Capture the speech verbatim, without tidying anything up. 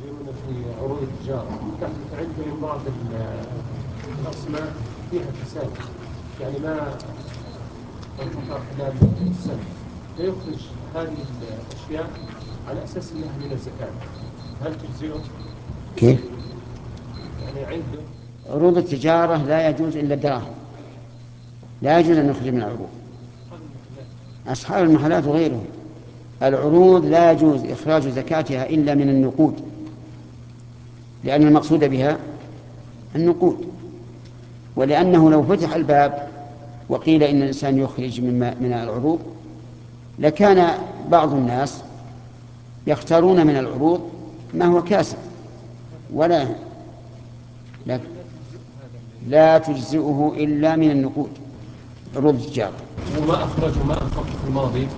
يوم في عروض التجارة عندهم بعض الأسماء فيها فساد، يعني ما انقطع خلال السنة، فيخرج هذه الأشياء على أساس أنها من الزكاة، هل تجزئه؟ كيف؟ يعني عنده عروض التجارة لا يجوز إلا الدراهم، لا يجوز أن نخرج من العروض. أصحاب المحلات وغيرهم، العروض لا يجوز إخراج زكاتها إلا من النقود، لأن المقصود بها النقود. ولأنه لو فتح الباب وقيل إن الإنسان يخرج من العروض لكان بعض الناس يختارون من العروض ما هو كاسب، ولا لا, لا تجزئه إلا من النقود، عروض التجارة. وما أخرجوا ما أنفقوا في الماضي